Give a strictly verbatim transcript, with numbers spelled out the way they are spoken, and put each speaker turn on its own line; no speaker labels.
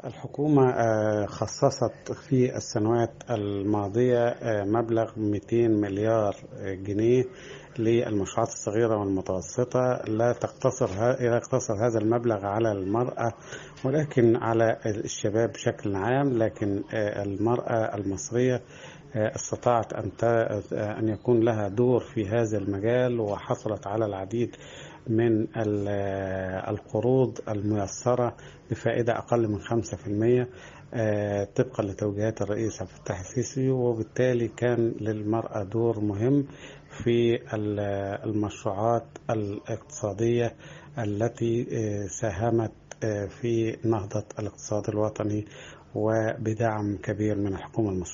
الحكومة آه، خصصت في السنوات الماضية آه، مبلغ مئتين مليار جنيه للمشروعات الصغيرة والمتوسطة. لا تقتصر لا يقتصر هذا المبلغ على المرأة ولكن على الشباب بشكل عام، لكن آه، المرأة المصرية آه، استطاعت أن أن يكون لها دور في هذا المجال، وحصلت على العديد من القروض الميسرة بفائدة أقل من خمسة في المية طبقا لتوجيهات الرئيس عبد الفتاح السيسي، وبالتالي كان للمرأة دور مهم في المشروعات الاقتصادية التي ساهمت في نهضة الاقتصاد الوطني وبدعم كبير من الحكومة المصرية.